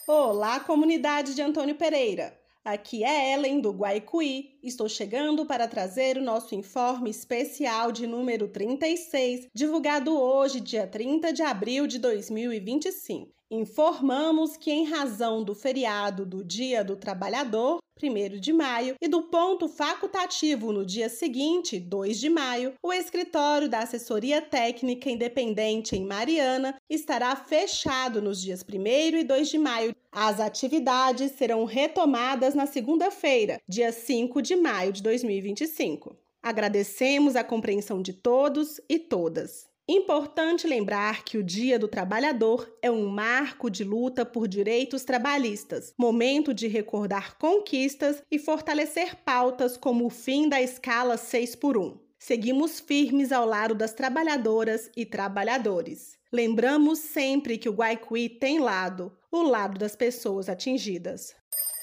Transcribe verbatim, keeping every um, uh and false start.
Olá, comunidade de Antônio Pereira. Aqui é Ellen do Guaicuí. Estou chegando para trazer o nosso informe especial de número trinta e seis, divulgado hoje, dia trinta de abril de dois mil e vinte e cinco. Informamos que, em razão do feriado do Dia do Trabalhador, primeiro de maio, e do ponto facultativo no dia seguinte, dois de maio, o escritório da Assessoria Técnica Independente em Mariana estará fechado nos dias primeiro e dois de maio. As atividades serão retomadas na segunda-feira, dia cinco de maio de dois mil e vinte e cinco. Agradecemos a compreensão de todos e todas. Importante lembrar que o Dia do Trabalhador é um marco de luta por direitos trabalhistas, momento de recordar conquistas e fortalecer pautas como o fim da escala seis por um. Seguimos firmes ao lado das trabalhadoras e trabalhadores. Lembramos sempre que o Guaicuí tem lado, o lado das pessoas atingidas.